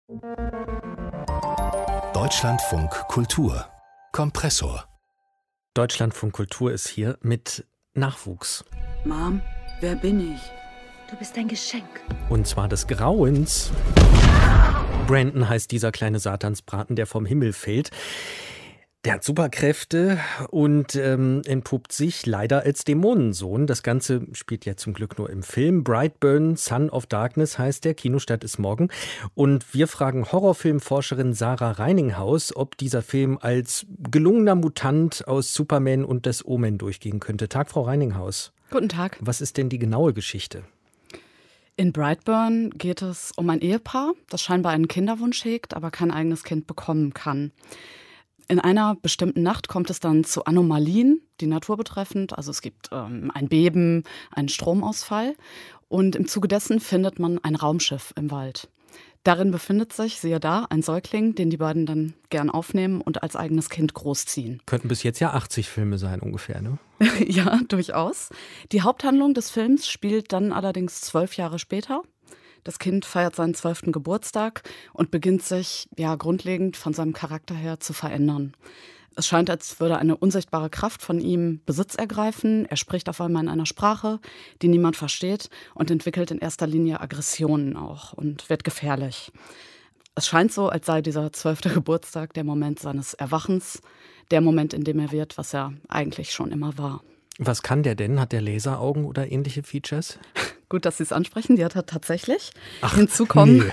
Deutschlandfunk Kultur Kompressor. Deutschlandfunk Kultur ist hier mit Nachwuchs. Mom, wer bin ich? Du bist ein Geschenk. Und zwar des Grauens. Brandon heißt dieser kleine Satansbraten, der vom Himmel fällt. Der hat Superkräfte und entpuppt sich leider als Dämonensohn. Das Ganze spielt ja zum Glück nur im Film. Brightburn, Son of Darkness heißt der. Kinostart ist morgen. Und wir fragen Horrorfilmforscherin Sarah Reininghaus, ob dieser Film als gelungener Mutant aus Superman und des Omen durchgehen könnte. Tag, Frau Reininghaus. Guten Tag. Was ist denn die genaue Geschichte? In Brightburn geht es um ein Ehepaar, das scheinbar einen Kinderwunsch hegt, aber kein eigenes Kind bekommen kann. In einer bestimmten Nacht kommt es dann zu Anomalien, die Natur betreffend. Also es gibt ein Beben, einen Stromausfall. Und im Zuge dessen findet man ein Raumschiff im Wald. Darin befindet sich, siehe da, ein Säugling, den die beiden dann gern aufnehmen und als eigenes Kind großziehen. Könnten bis jetzt ja 80 Filme sein ungefähr, ne? Ja, durchaus. Die Haupthandlung des Films spielt dann allerdings 12 Jahre später. Das Kind feiert seinen 12. Geburtstag und beginnt sich grundlegend von seinem Charakter her zu verändern. Es scheint, als würde eine unsichtbare Kraft von ihm Besitz ergreifen. Er spricht auf einmal in einer Sprache, die niemand versteht und entwickelt in erster Linie Aggressionen auch und wird gefährlich. Es scheint so, als sei dieser 12. Geburtstag der Moment seines Erwachens, der Moment, in dem er wird, was er eigentlich schon immer war. Was kann der denn? Hat der Laseraugen oder ähnliche Features? Gut, dass Sie es ansprechen, die hat er tatsächlich. Ach, Hinzukommen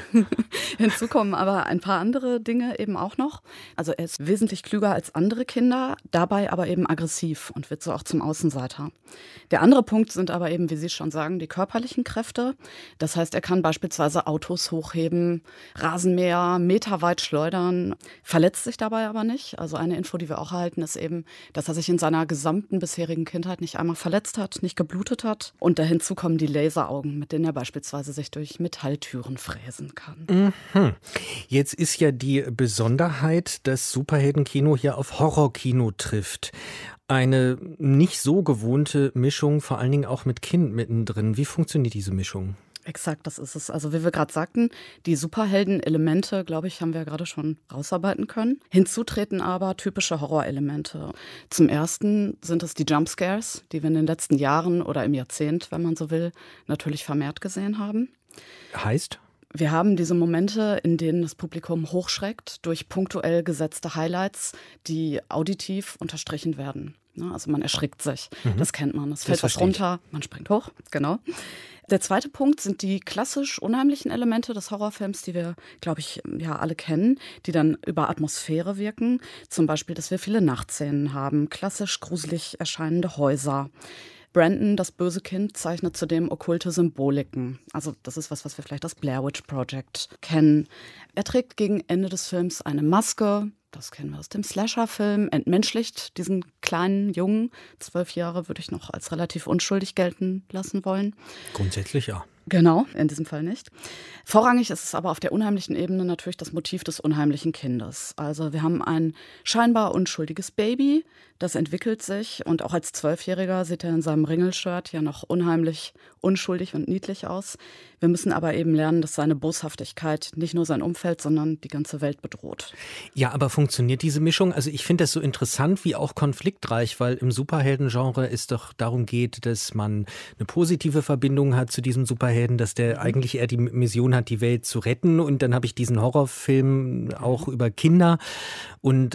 nee. aber ein paar andere Dinge eben auch noch. Also er ist wesentlich klüger als andere Kinder, dabei aber eben aggressiv und wird so auch zum Außenseiter. Der andere Punkt sind aber eben, wie Sie schon sagen, die körperlichen Kräfte. Das heißt, er kann beispielsweise Autos hochheben, Rasenmäher meterweit schleudern, verletzt sich dabei aber nicht. Also eine Info, die wir auch erhalten, ist eben, dass er sich in seiner gesamten bisherigen Kindheit nicht einmal verletzt hat, nicht geblutet hat. Und da hinzu kommen die Laseraugen, mit denen er beispielsweise sich durch Metalltüren fräsen kann. Mhm. Jetzt ist ja die Besonderheit, dass Superheldenkino hier auf Horrorkino trifft. Eine nicht so gewohnte Mischung, vor allen Dingen auch mit Kind mittendrin. Wie funktioniert diese Mischung? Exakt, das ist es. Also wie wir gerade sagten, die Superhelden-Elemente, glaube ich, haben wir gerade schon rausarbeiten können. Hinzu treten aber typische Horrorelemente. Zum ersten sind es die Jumpscares, die wir in den letzten Jahren oder im Jahrzehnt, wenn man so will, natürlich vermehrt gesehen haben. Heißt? Wir haben diese Momente, in denen das Publikum hochschreckt durch punktuell gesetzte Highlights, die auditiv unterstrichen werden. Also man erschrickt sich, das kennt man. Es fällt was runter, man springt hoch, genau. Der zweite Punkt sind die klassisch unheimlichen Elemente des Horrorfilms, die wir, glaube ich, ja alle kennen, die dann über Atmosphäre wirken. Zum Beispiel, dass wir viele Nachtszenen haben, klassisch gruselig erscheinende Häuser. Brandon, das böse Kind, zeichnet zudem okkulte Symboliken. Also das ist was wir vielleicht das Blair Witch Project kennen. Er trägt gegen Ende des Films eine Maske. Das kennen wir aus dem Slasher-Film. Entmenschlicht diesen kleinen Jungen. 12 Jahre würde ich noch als relativ unschuldig gelten lassen wollen. Grundsätzlich ja. Genau, in diesem Fall nicht. Vorrangig ist es aber auf der unheimlichen Ebene natürlich das Motiv des unheimlichen Kindes. Also wir haben ein scheinbar unschuldiges Baby, das entwickelt sich und auch als 12-Jähriger sieht er in seinem Ringelshirt ja noch unheimlich unschuldig und niedlich aus. Wir müssen aber eben lernen, dass seine Boshaftigkeit nicht nur sein Umfeld, sondern die ganze Welt bedroht. Ja, aber funktioniert diese Mischung? Also ich finde das so interessant wie auch konfliktreich, weil im Superheldengenre es doch darum geht, dass man eine positive Verbindung hat zu diesem Superhelden, dass der eigentlich eher die Mission hat, die Welt zu retten. Und dann habe ich diesen Horrorfilm auch über Kinder und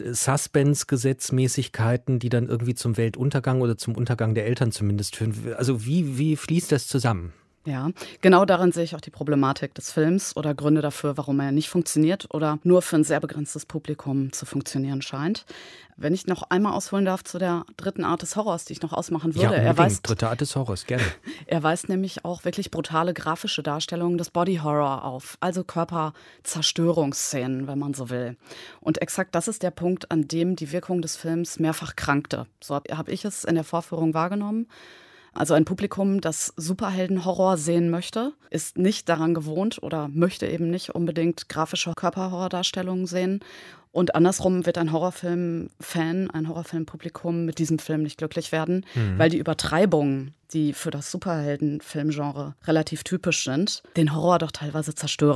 Suspense-Gesetzmäßigkeiten, die dann irgendwie zum Weltuntergang oder zum Untergang der Eltern zumindest führen. Also wie fließt das zusammen? Ja, genau darin sehe ich auch die Problematik des Films oder Gründe dafür, warum er nicht funktioniert oder nur für ein sehr begrenztes Publikum zu funktionieren scheint. Wenn ich noch einmal ausholen darf zu der dritten Art des Horrors, die ich noch ausmachen würde. Ja, unbedingt. Dritte Art des Horrors, gerne. Er weist nämlich auch wirklich brutale grafische Darstellungen des Body Horror auf, also Körperzerstörungsszenen, wenn man so will. Und exakt das ist der Punkt, an dem die Wirkung des Films mehrfach krankte. So habe ich es in der Vorführung wahrgenommen. Also ein Publikum, das Superhelden-Horror sehen möchte, ist nicht daran gewohnt oder möchte eben nicht unbedingt grafische Körperhorrordarstellungen sehen. Und andersrum wird ein Horrorfilm-Fan, ein Horrorfilm-Publikum mit diesem Film nicht glücklich werden, weil die Übertreibungen, die für das Superhelden-Filmgenre relativ typisch sind, den Horror doch teilweise zerstören.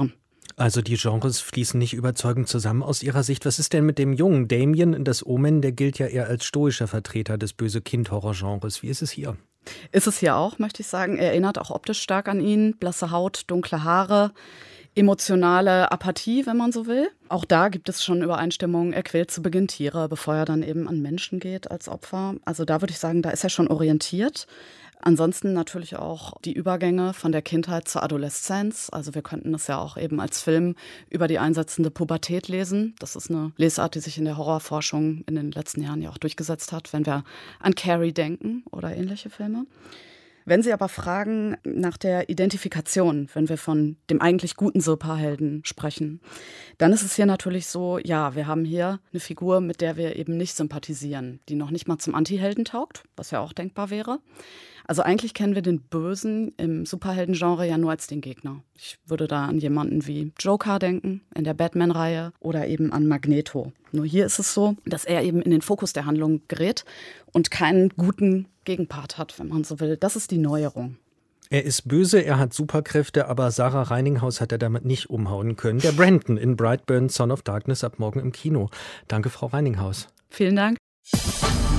Also die Genres fließen nicht überzeugend zusammen aus Ihrer Sicht. Was ist denn mit dem jungen Damien? Das Omen, der gilt ja eher als stoischer Vertreter des Böse-Kind-Horror-Genres. Wie ist es hier? Ist es hier auch, möchte ich sagen. Er erinnert auch optisch stark an ihn. Blasse Haut, dunkle Haare, emotionale Apathie, wenn man so will. Auch da gibt es schon Übereinstimmungen. Er quält zu Beginn Tiere, bevor er dann eben an Menschen geht als Opfer. Also da würde ich sagen, da ist er schon orientiert. Ansonsten natürlich auch die Übergänge von der Kindheit zur Adoleszenz. Also wir könnten das ja auch eben als Film über die einsetzende Pubertät lesen. Das ist eine Lesart, die sich in der Horrorforschung in den letzten Jahren ja auch durchgesetzt hat, wenn wir an Carrie denken oder ähnliche Filme. Wenn Sie aber fragen nach der Identifikation, wenn wir von dem eigentlich guten Superhelden sprechen, dann ist es hier natürlich so, ja, wir haben hier eine Figur, mit der wir eben nicht sympathisieren, die noch nicht mal zum Antihelden taugt, was ja auch denkbar wäre. Also eigentlich kennen wir den Bösen im Superhelden-Genre ja nur als den Gegner. Ich würde da an jemanden wie Joker denken, in der Batman-Reihe oder eben an Magneto. Nur hier ist es so, dass er eben in den Fokus der Handlung gerät und keinen guten Gegenpart hat, wenn man so will. Das ist die Neuerung. Er ist böse, er hat Superkräfte, aber Sarah Reininghaus hat er damit nicht umhauen können. Der Brandon in Brightburn, Son of Darkness ab morgen im Kino. Danke, Frau Reininghaus. Vielen Dank.